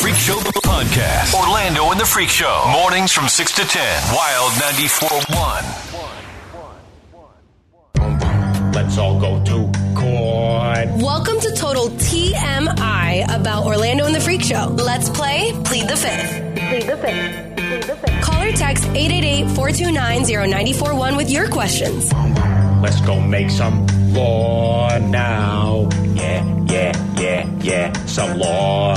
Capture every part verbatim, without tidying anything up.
Freak Show podcast. Orlando and the Freak Show. Mornings from six to ten. Wild ninety-four point one. Let's all go to court. Welcome to Total T M I about Orlando and the Freak Show. Let's play Plead the Fifth. Plead the Fifth. Plead the Fifth. Call or text eight eight eight, four two nine, zero nine four one with your questions. Let's go make some law now. Yeah, yeah, yeah, yeah. Some law.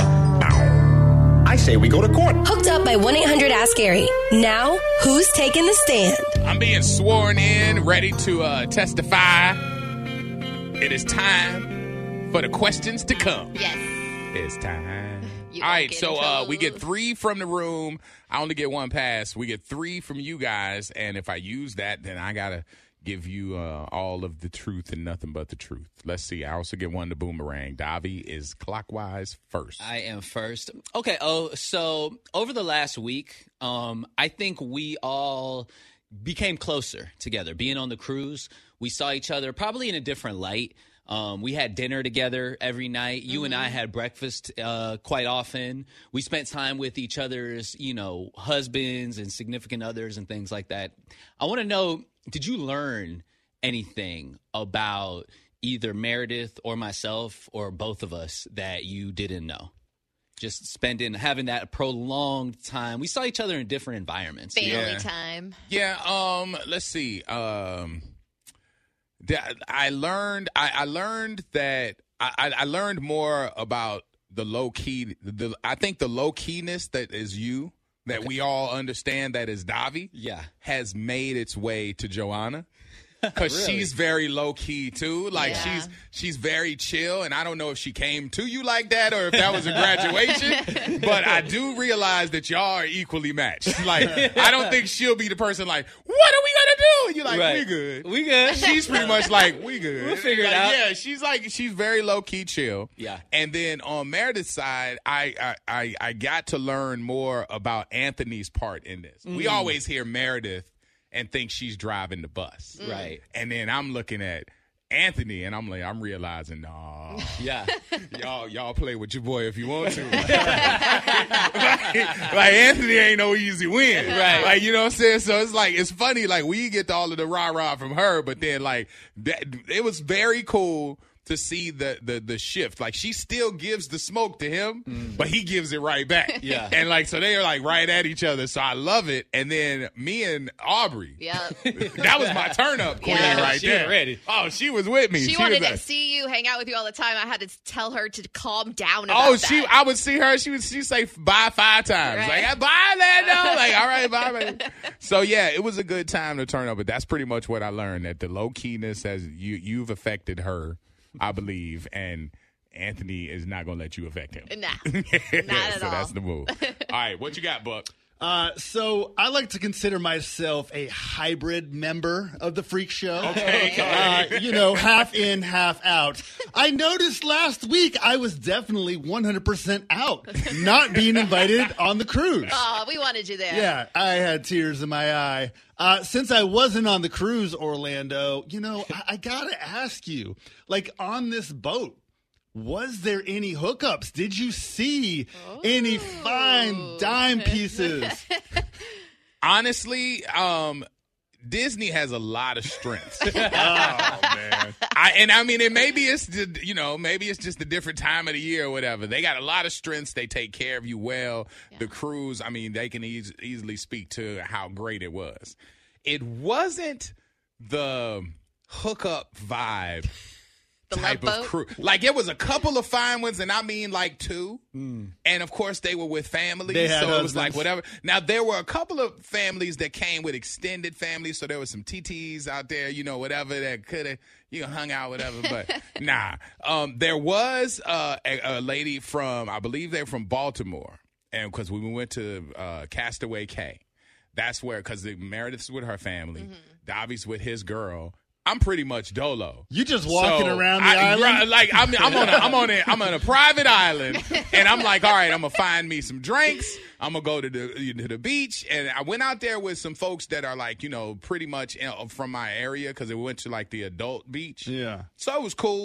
I say we go to court. Hooked up by one eight hundred ask Gary. Now, who's taking the stand? I'm being sworn in, ready to uh, testify. It is time for the questions to come. Yes. It's time. You All right, get so in uh, trouble. we get three from the room. I only get one pass. We get three from you guys, and if I use that, then I got to give you uh, all of the truth and nothing but the truth. Let's see. I also get one to boomerang. Davi is clockwise first. I am first. Okay. Oh, so over the last week, um, I think we all became closer together. Being on the cruise, we saw each other probably in a different light. Um, we had dinner together every night. You mm-hmm. and I had breakfast uh, quite often. We spent time with each other's, you know, husbands and significant others and things like that. I want to know, did you learn anything about either Meredith or myself or both of us that you didn't know? Just spending, having that prolonged time. We saw each other in different environments. Family Yeah. time. Yeah, um, let's see. Um, th- I learned. I, I learned that I, I learned more about the low key. The, I think the low keyness that is you, that okay. we all understand that is Davi. Yeah, has made its way to Joanna. Because really? she's very low key too, like yeah. she's she's very chill, and I don't know if she came to you like that or if that was a graduation. But I do realize that y'all are equally matched. Like I don't think she'll be the person like, what are we gonna do? And you're like, right. we good, we good. She's pretty much like, we good. We'll figure it like, out. Yeah, she's like she's very low key chill. Yeah. And then on Meredith's side, I I I, I got to learn more about Anthony's part in this. Mm. We always hear Meredith and think she's driving the bus. Right. And then I'm looking at Anthony, and I'm like, I'm realizing, nah. Yeah. y'all y'all play with your boy if you want to. like, like, Anthony ain't no easy win. Right. Like, you know what I'm saying? So it's like, it's funny, like, we get all of the rah-rah from her, but then, like, that, it was very cool to see the, the the shift. Like, she still gives the smoke to him, mm. but he gives it right back. Yeah. And, like, so they are, like, right at each other. So I love it. And then me and Aubrey. Yeah. That was my turn-up queen Yeah. right she there. Was ready. Oh, she was with me. She, she wanted was to like, see you, hang out with you all the time. I had to tell her to calm down about Oh, that. she! I would see her. She would she say bye five times. Right. Like, bye, Lando. Like, all right, bye. Man. So yeah, it was a good time to turn up. But that's pretty much what I learned. That the low keyness has you you've affected her, I believe, and Anthony is not going to let you affect him. Nah, not at so all. that's the move. All right, what you got, Buck? Uh, so I like to consider myself a hybrid member of the Freak Show. Okay. Uh, you know, half in, half out. I noticed last week I was definitely one hundred percent out, not being invited on the cruise. Oh, we wanted you there. Yeah, I had tears in my eye. Uh, since I wasn't on the cruise, Orlando, you know, I, I gotta ask you, like, on this boat, was there any hookups? Did you see Ooh. any fine dime pieces? Honestly, um, Disney has a lot of strengths. Oh, man. I, and I mean, and maybe it's the, you know, maybe it's just a different time of the year or whatever. They got a lot of strengths. They take care of you well. Yeah. The cruise, I mean, they can eas- easily speak to how great it was. It wasn't the hookup vibe. The type love of boat? crew. Like, it was a couple of fine ones, and I mean like two. Mm. And, of course, they were with families, They had so it was husbands. like whatever. Now, there were a couple of families that came with extended families, so there was some T Ts out there, you know, whatever, that could have, you know, hung out, whatever. But, nah. Um, there was uh, a, a lady from, I believe they're from Baltimore, and because we went to uh, Castaway Cay. That's where, because Meredith's with her family, mm-hmm. Davi's with his girl. I'm pretty much dolo. You just walking So, around the I, island? right, like I'm, I'm on a, I'm on a, I'm on a private island, and I'm like, all right, I'm gonna find me some drinks. I'm gonna go to the to the beach, and I went out there with some folks that are like, you know, pretty much you know, from my area because we went to like the adult beach. Yeah. So it was cool.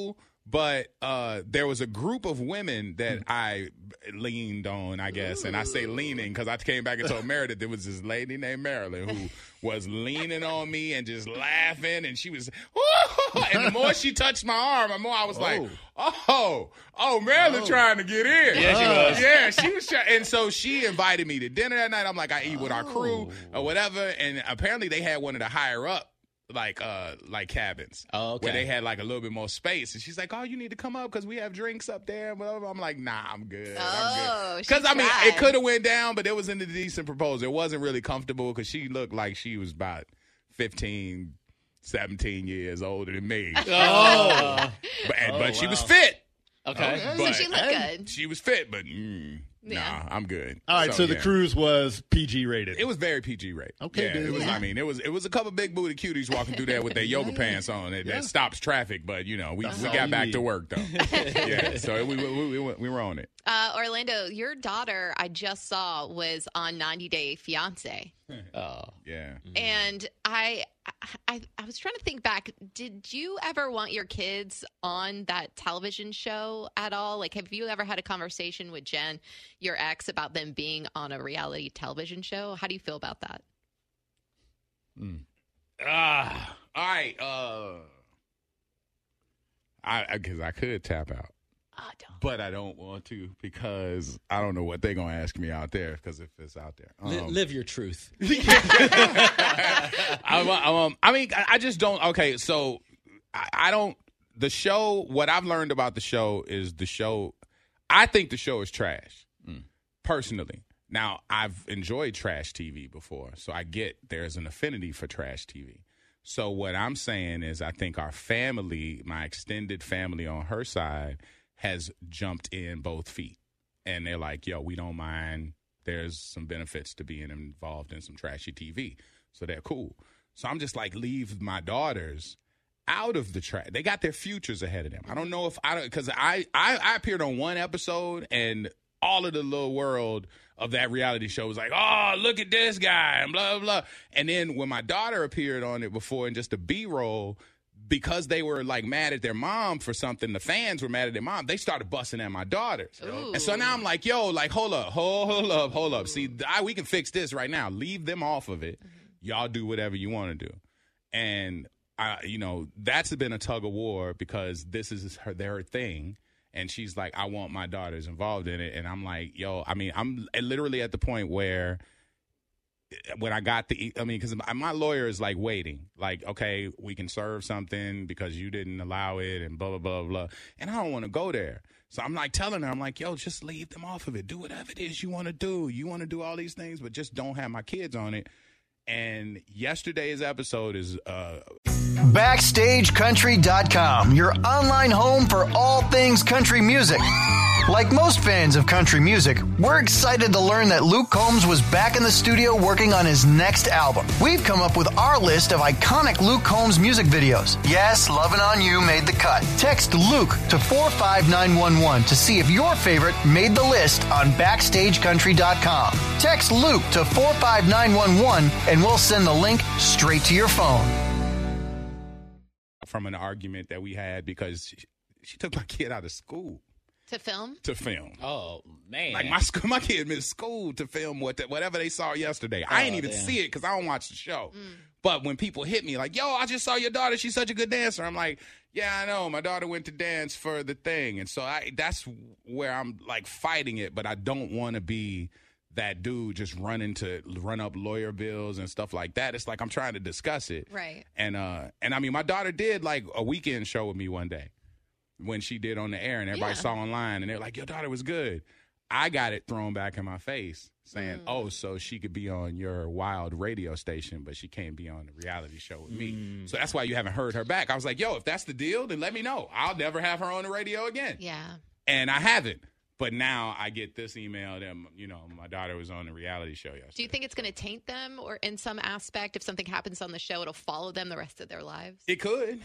But uh, there was a group of women that I leaned on, I guess. And I say leaning because I came back and told Meredith there was this lady named Marilyn who was leaning on me and just laughing. And she was, woo! And the more she touched my arm, the more I was oh. like, oh, oh, Marilyn oh. trying to get in. Yeah, she was. Yeah, she was trying. And so she invited me to dinner that night. I'm like, I eat with our crew or whatever. And apparently they had one of the higher up. Like uh like cabins oh, okay. where they had like a little bit more space, and she's like, oh, you need to come up because we have drinks up there. I'm like, nah, I'm good. Oh, because I mean it could have went down, but it was in the decent proposal. It wasn't really comfortable because she looked like she was about fifteen, seventeen years older than me. Oh, but, oh, but she wow. was fit. Okay, so but she looked good. She was fit, but mm, yeah. nah, I'm good. All right, so, so the yeah. cruise was P G rated. It was very P G rated. Okay, yeah, dude. it was. Yeah. I mean, it was. It was a couple big booty cuties walking through there with their yoga pants on. That, Yeah. that stops traffic, but you know, we, That's we all got you back need. to work though. Yeah, so we we, we we we were on it. Uh, Orlando, your daughter I just saw was on ninety Day Fiance. oh, Yeah. And I, I, I was trying to think back. Did you ever want your kids on that television show at all? Like, have you ever had a conversation with Jen, your ex, about them being on a reality television show? How do you feel about that? Ah, all right. Uh, I because I, I could tap out. Oh, don't. But I don't want to because I don't know what they're gonna ask me out there. Because if it's out there, Li- um, live your truth. I, um, I mean, I just don't. Okay, so I, I don't. The show. What I've learned about the show is the show. I think the show is trash, mm. personally. Now I've enjoyed trash T V before, so I get there's an affinity for trash T V. So what I'm saying is, I think our family, my extended family on her side, has jumped in both feet. And they're like, yo, we don't mind. There's some benefits to being involved in some trashy T V. So they're cool. So I'm just like, leave my daughters out of the trash. They got their futures ahead of them. I don't know if I don't, because I, I, I appeared on one episode and all of the little world of that reality show was like, oh, look at this guy and blah, blah, blah. And then when my daughter appeared on it before in just a B-roll, because they were like mad at their mom for something, the fans were mad at their mom, they started busting at my daughters. Ooh. And so now I'm like, yo, like, hold up, hold, hold up, hold up. See, I, we can fix this right now. Leave them off of it. Mm-hmm. Y'all do whatever you want to do. And, I, you know, that's been a tug of war because this is her, their thing. And she's like, I want my daughters involved in it. And I'm like, yo, I mean, I'm literally at the point where when I got the, I mean, because my lawyer is like waiting, like, okay, we can serve something because you didn't allow it and blah, blah, blah, blah. And I don't want to go there. So I'm like telling her, I'm like, yo, just leave them off of it. Do whatever it is you want to do. You want to do all these things, but just don't have my kids on it. And yesterday's episode is uh Backstage Country dot com, your online home for all things country music. Like most fans of country music, we're excited to learn that Luke Combs was back in the studio working on his next album. We've come up with our list of iconic Luke Combs music videos. Yes, Lovin' On You made the cut. Text Luke to four five nine one one to see if your favorite made the list on Backstage Country dot com. Text Luke to four five nine one one and we'll send the link straight to your phone. From an argument that we had because she, she took my kid out of school. To film? To film. Oh, man. Like my school, my kid missed school to film what the, whatever they saw yesterday. I Oh, ain't even damn. see it because I don't watch the show. Mm. But when people hit me like, yo, I just saw your daughter. She's such a good dancer. I'm like, yeah, I know. My daughter went to dance for the thing. And so I that's where I'm like fighting it. But I don't want to be that dude just running to run up lawyer bills and stuff like that. It's like I'm trying to discuss it. Right. And, uh, and I mean, my daughter did like a weekend show with me one day. When she did on the air and everybody Yeah. saw online and they're like, your daughter was good. I got it thrown back in my face saying, Mm. oh, so she could be on your wild radio station, but she can't be on the reality show with me. Mm. So that's why you haven't heard her back. I was like, yo, if that's the deal, then let me know. I'll never have her on the radio again. Yeah. And I haven't. But now I get this email that, you know, my daughter was on the reality show yesterday. Do you think it's going to taint them or in some aspect? If something happens on the show, it'll follow them the rest of their lives? It could.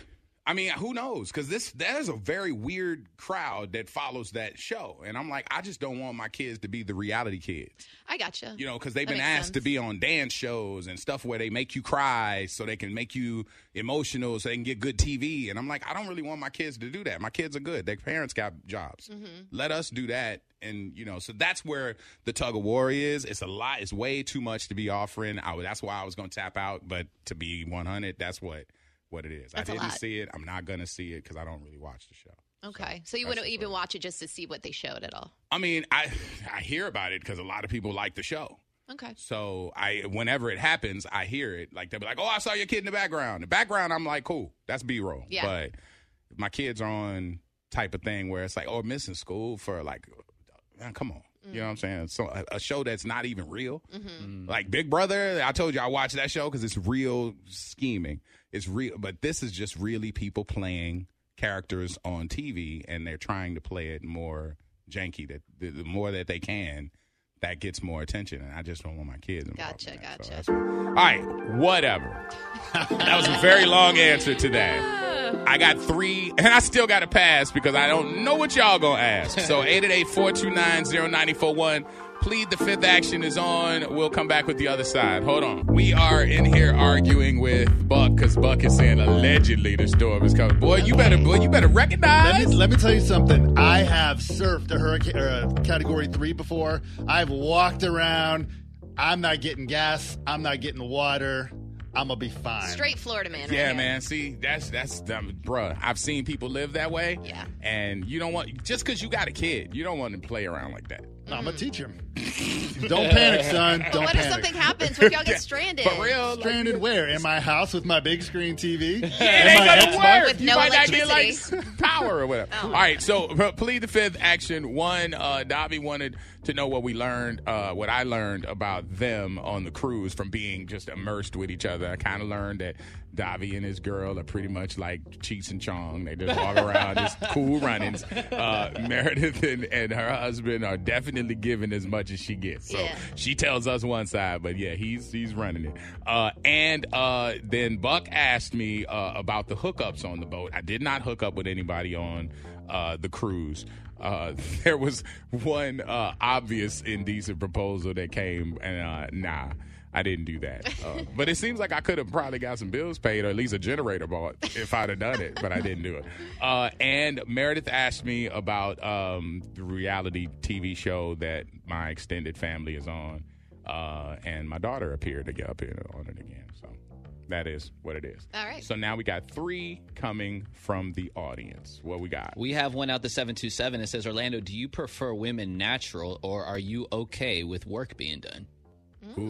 I mean, who knows? Because this there's a very weird crowd that follows that show, and I'm like, I just don't want my kids to be the reality kids. I gotcha. You know, because they've That been makes asked sense. to be on dance shows and stuff where they make you cry, so they can make you emotional, so they can get good T V. And I'm like, I don't really want my kids to do that. My kids are good. Their parents got jobs. Mm-hmm. Let us do that. And, you know, so that's where the tug of war is. It's a lot. It's way too much to be offering. I, that's why I was going to tap out. But to be one hundred, that's what. What it is. That's a I didn't lot. see it. I'm not going to see it because I don't really watch the show. Okay. So, you that's wouldn't just even what it watch it just to see what they showed at all? I mean, I I hear about it because a lot of people like the show. Okay. So I, whenever it happens, I hear it. Like they'll be like, "Oh, I saw your kid in the background." The background, I'm like, "Cool, that's B-roll." Yeah. But if my kids are on type of thing where it's like, "Oh, missing school for like, man, come on." You know what I'm saying? So a, a show that's not even real, Mm-hmm. like Big Brother. I told you I watched that show because it's real scheming. It's real, but this is just really people playing characters on T V, and they're trying to play it more janky. That the, the more that they can, that gets more attention, and I just don't want my kids involved. Gotcha, in that. gotcha. So that's what- all right, whatever. That was a very long answer to that. I got three, and I still got to pass because I don't know what y'all gonna ask. So eight eight eight, four two nine, zero nine four one. Plead the Fifth action is on. We'll come back with the other side. Hold on. We are in here arguing with Buck because Buck is saying allegedly the storm is coming. Boy, you better, boy, you better recognize. Let me, let me tell you something. I have surfed a hurricane or a category three before. I've walked around. I'm not getting gas. I'm not getting water. I'm gonna be fine. Straight Florida man. Yeah, right here. man. See, that's that's um, bruh. I've seen people live that way. Yeah. And you don't want just because you got a kid, you don't want to play around like that. I'm gonna teach him. Don't panic, son. But Don't what if panic. something happens? What if y'all get stranded? For real, like, Stranded where? In my house with my big screen T V? it In ain't my gonna Xbox? work. With You no might not get like electricity. power or whatever. Oh. All right, so uh, plead the Fifth action. One, uh, Davi wanted to know what we learned, uh, what I learned about them on the cruise from being just immersed with each other. I kind of learned that Davi and his girl are pretty much like Cheech and Chong. They just walk around, just cool runnings. Uh, Meredith and, and her husband are definitely giving as much as she gets. So Yeah. she tells us one side, but yeah, he's he's running it. Uh, and uh, then Buck asked me uh, about the hookups on the boat. I did not hook up with anybody on uh, the cruise. Uh, there was one uh, obvious indecent proposal that came, and uh, nah. I didn't do that. Uh, but it seems like I could have probably got some bills paid or at least a generator bought if I'd have done it, but I didn't do it. Uh, and Meredith asked me about um, the reality T V show that my extended family is on. Uh, and my daughter appeared to get up here on it again. So that is what it is. All right. So now we got three coming from the audience. What we got? We have one out the seven two seven. It says, Orlando, do you prefer women natural or are you okay with work being done? Ooh.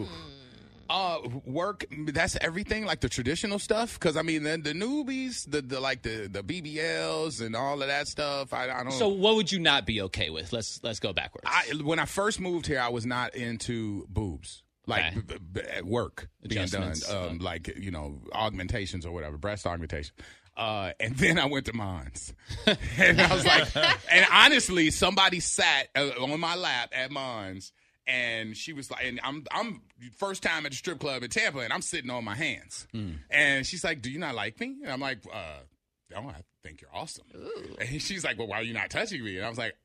Uh, work. That's everything, like the traditional stuff. Because I mean, the, the newbies, the, the like the the B B Ls and all of that stuff. I, I don't. So what would you not be okay with? Let's let's go backwards. I, when I first moved here, I was not into boobs. Like Okay. b- b- at work being done, Adjustments. um, like you know, augmentations or whatever, breast augmentation. Uh, and then I went to Mons, and I was like, and honestly, somebody sat uh, on my lap at Mons. And she was like, and I'm I'm first time at the strip club in Tampa, and I'm sitting on my hands. And she's like, "Do you not like me?" And I'm like, uh, "No, I think you're awesome." And she's like, "Well, why are you not touching me?" And I was like,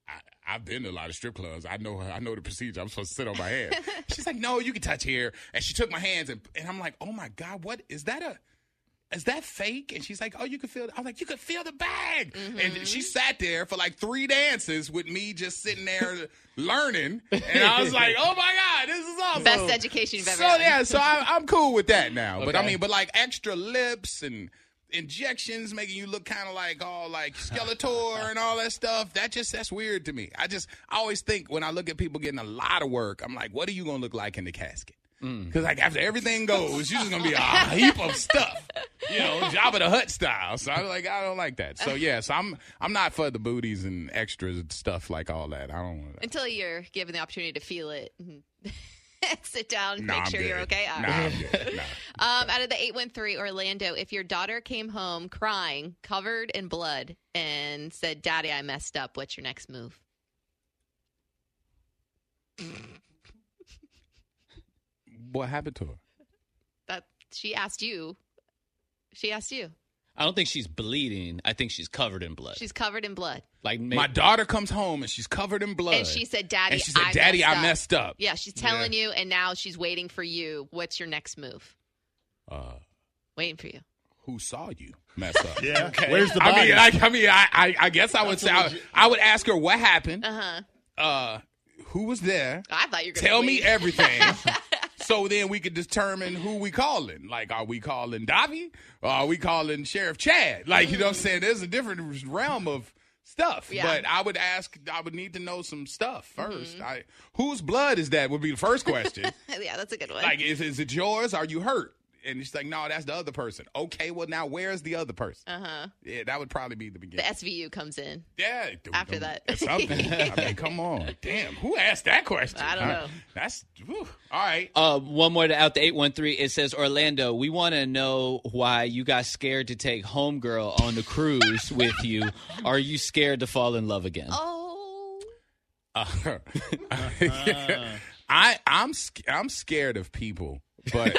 I, "I've been to a lot of strip clubs. I know I know the procedure. I'm supposed to sit on my hands." She's like, "No, you can touch here." And she took my hands, and, and I'm like, "Oh my God, what is that a?" Is that fake? And she's like, oh, you can feel it. I was like, you can feel the bag. Mm-hmm. And she sat there for like three dances with me just sitting there learning. And I was like, oh my God, this is awesome. Best education you've ever So, had. yeah, so I, I'm cool with that now. But I Okay. mean, but like extra lips and injections making you look kind of like all like Skeletor and all that stuff, that just, that's weird to me. I just, I always think when I look at people getting a lot of work, I'm like, what are you going to look like in the casket? Because like after everything goes, you're just gonna be a heap of stuff, you know, Jabba the Hutt style. So I'm like, I don't like that. So yeah, so I'm I'm not for the booties and extras and stuff like all that. I don't want that. Until you're given the opportunity to feel it. Sit down, Nah, make I'm sure good. you're okay. All Nah, right. I'm good. Nah. Um, out of the eight one three, Orlando, if your daughter came home crying, covered in blood, and said, Daddy, I messed up, what's your next move? What happened to her? That she asked you. She asked you. I don't think she's bleeding. I think she's covered in blood. She's covered in blood. Like maybe, My daughter comes home and she's covered in blood. And she said, Daddy, and she said, I Daddy, messed I up. messed up. Yeah, she's telling Yeah. you, and now she's waiting for you. What's your next move? Uh, Waiting for you. who saw you mess up? Yeah. Where's the I body? mean, I, I mean, I, I, I guess I would That's say, a I, legit- I would ask her what happened. Uh-huh. Uh, who was there? I thought you were going to Tell me everything. So then we could determine who we calling. Like, are we calling Davi? Or are we calling Sheriff Chad? Like, you know what I'm saying? There's a different realm of stuff. Yeah. But I would ask, I would need to know some stuff first. I, whose blood is that would be the first question. Yeah, that's a good one. Like, is, is it yours? Are you hurt? And she's like, no, that's the other person. Okay, well, now where's the other person? uh-huh. Yeah, that would probably be the beginning. The S V U comes in. Yeah. After that. That's something. I mean, come on. Damn. Who asked that question? I don't Huh? know. That's, whew. All right. Uh, one more to out the eight one three. It says, Orlando, we want to know why you got scared to take Homegirl on the cruise with you. Are you scared to fall in love again? Oh. Uh, I, I'm, sc- I'm scared of people. But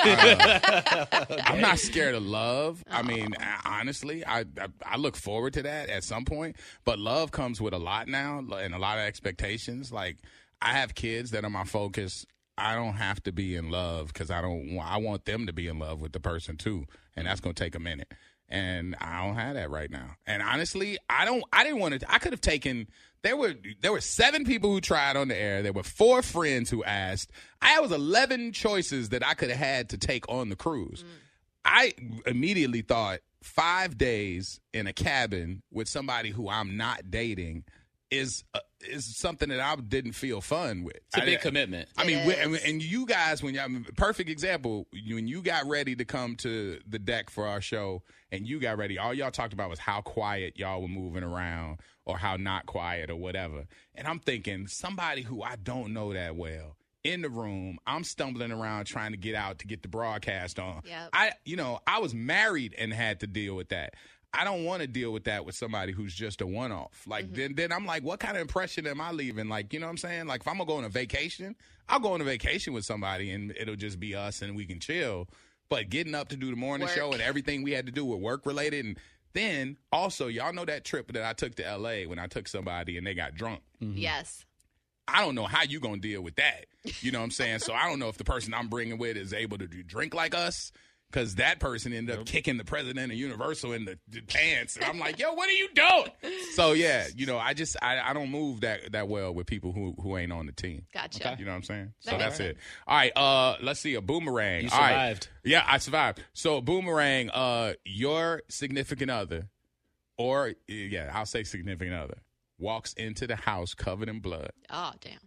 uh, I'm not scared of love. I mean, honestly, I, I I look forward to that at some point. But love comes with a lot now and a lot of expectations. Like, I have kids that are my focus. I don't have to be in love because I don't. I want them to be in love with the person too, and that's going to take a minute. And I don't have that right now. And honestly, I don't. I didn't want to. I could have taken. There were there were seven people who tried on the air. There were four friends who asked. I was eleven choices that I could have had to take on the cruise. Mm. I immediately thought five days in a cabin with somebody who I'm not dating is uh, is something that I didn't feel fun with. It's a I, big commitment. I mean, It we, is. and you guys, when y'all, perfect example, when you got ready to come to the deck for our show, and you got ready, all y'all talked about was how quiet y'all were moving around, or how not quiet, or whatever. And I'm thinking, somebody who I don't know that well in the room, I'm stumbling around trying to get out to get the broadcast on. Yep. I, you know, I was married and had to deal with that. I don't want to deal with that with somebody who's just a one-off. Like, mm-hmm. then, then I'm like, what kind of impression am I leaving? Like, you know what I'm saying? Like, if I'm going to go on a vacation, I'll go on a vacation with somebody, and it'll just be us, and we can chill. But getting up to do the morning Work. show and everything we had to do with work-related, and then also, y'all know that trip that I took to L A when I took somebody and they got drunk? Mm-hmm. Yes. I don't know how you going to deal with that. You know what I'm saying? So I don't know if the person I'm bringing with is able to do, drink like us. Because that person ended up kicking the president of Universal in the, the pants. And I'm like, yo, what are you doing? So, yeah, you know, I just, I, I don't move that, that well with people who, who ain't on the team. Gotcha. Okay. You know what I'm saying? So That that's makes it. All right, uh, let's see, a boomerang. You All right. survived. Yeah, I survived. So, a boomerang, uh, your significant other, or, yeah, I'll say significant other, walks into the house covered in blood Oh, damn.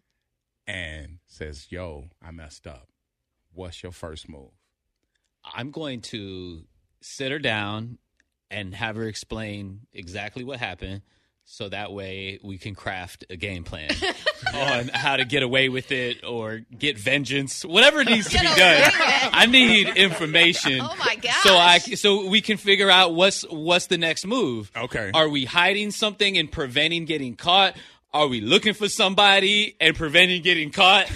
and says, yo, I messed up. What's your first move? I'm going to sit her down and have her explain exactly what happened, so that way we can craft a game plan on how to get away with it or get vengeance, whatever needs to Get be away done. with it. I need information. Oh, my gosh. So I so we can figure out what's what's the next move. Okay. Are we hiding something and preventing getting caught? Are we looking for somebody and preventing getting caught?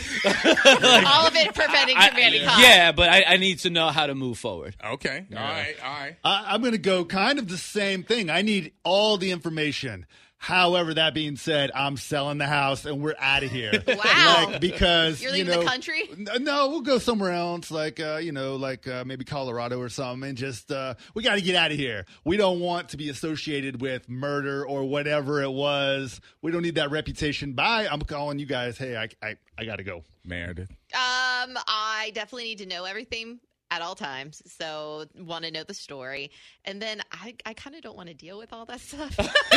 All of it preventing I- from getting caught. yeah, but I, I need to know how to move forward. Okay. All right. All right. I, I'm going to go kind of the same thing. I need all the information. However, that being said, I'm selling the house and we're out of here. Wow. Like, because You're you leaving know, the country? n- No, we'll go somewhere else, like uh, you know, like uh, maybe Colorado or something, and just uh, we got to get out of here. We don't want to be associated with murder or whatever it was. We don't need that reputation. Bye. I'm calling you guys. Hey, I I, I got to go. Meredith. Um, I definitely need to know everything at all times. So want to know the story. And then I, I kind of don't want to deal with all that stuff.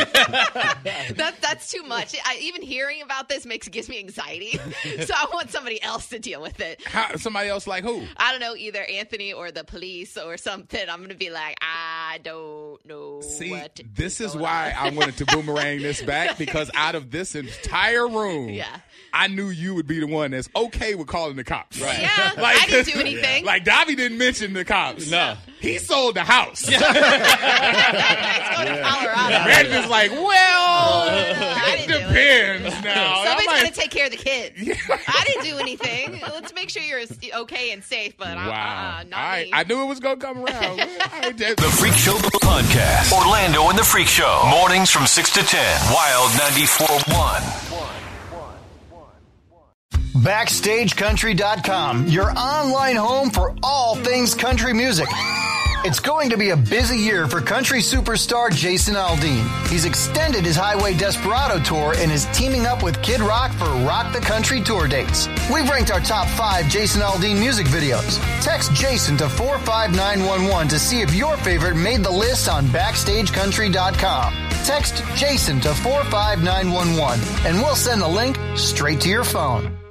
that, that's too much. I, even hearing about this makes gives me anxiety. So I want somebody else to deal with it. How, somebody else like who? I don't know, either Anthony or the police or something. I'm going to be like, I don't know. See, what this is going why on. I wanted to boomerang this back, because out of this entire room, Yeah. I knew you would be the one that's okay with calling the cops. Right. Yeah, I didn't do anything. Like, Davi didn't mention the cops. No. He sold the house. Let's go to Colorado. Meredith is like, well, I It didn't do it. depends now. Somebody's I might- got to take care of the kids. I didn't do anything. Let's make sure you're okay and safe, but uh, Wow. uh, not All right. me. I knew it was going to come around. All right, that- The Freak Show Podcast. Orlando and the Freak Show. Mornings from six to ten. Wild ninety-four point one. Backstage Country dot com, your online home for all things country music. It's going to be a busy year for country superstar Jason Aldean. He's extended his Highway Desperado tour and is teaming up with Kid Rock for Rock the Country tour dates. We've ranked our top five Jason Aldean music videos. Text Jason to four five nine one one to see if your favorite made the list on Backstage Country dot com. Text Jason to four five nine one one and we'll send the link straight to your phone.